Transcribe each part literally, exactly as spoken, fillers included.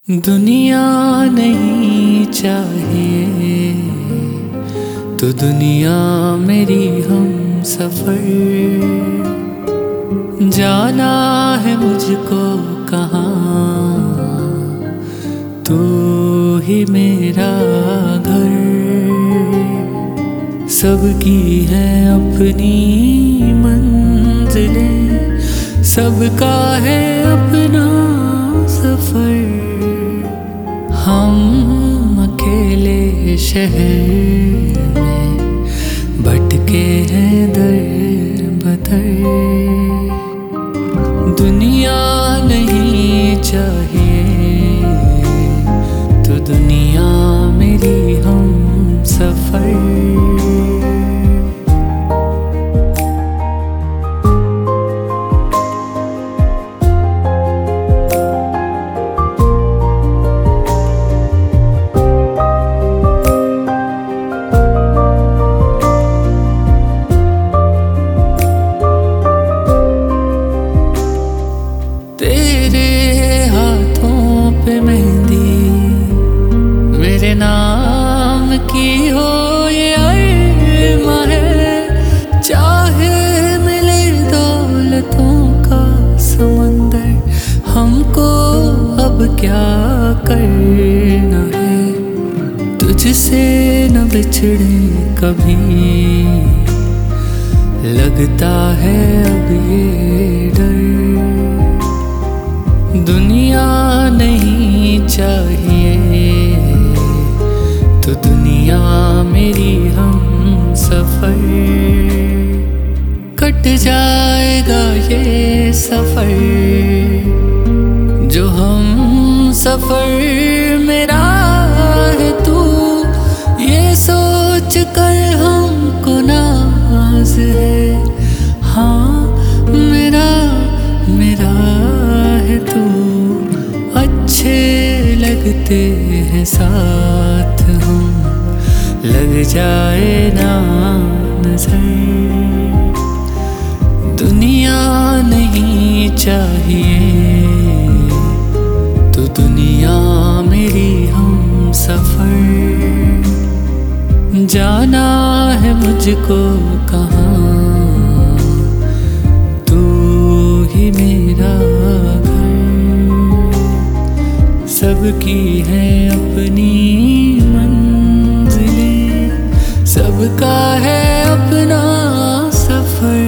दुनिया नहीं चाहिए तो दुनिया मेरी हम सफर। जाना है मुझको कहाँ, तू ही मेरा घर। सबकी है अपनी मंजिलें, सबका है अपना सफर। हम अकेले शहर में भटके हैं दर बदर। दुनिया नहीं चाहिए तो दुनिया मेरी हम सफर। मेरे नाम की हो ये अरमा है, चाहे मिले दौलतों का समंदर। हमको अब क्या करना है, तुझसे न बिछड़े कभी। लगता है अब ये डर। दुनिया नहीं चाहिए तो दुनिया मेरी हम सफर। कट जाएगा ये सफर जो हम सफर मेरा है तू। ये सोच कर हमको नाज है, हाँ मेरा मेरा है तू। अच्छे लगते हैं साथ हम, लग जाए ना नजर। दुनिया नहीं चाहिए तो दुनिया मेरी हम सफर। जाना है मुझको कहाँ, तू ही मेरा घर। सबकी है अपनी मंजिलें, सबका है अपना सफर।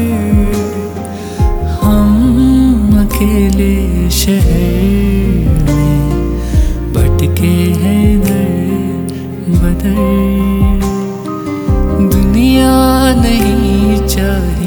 हम अकेले शहर में भटके हैं दर बदर। दुनिया नहीं चाहिए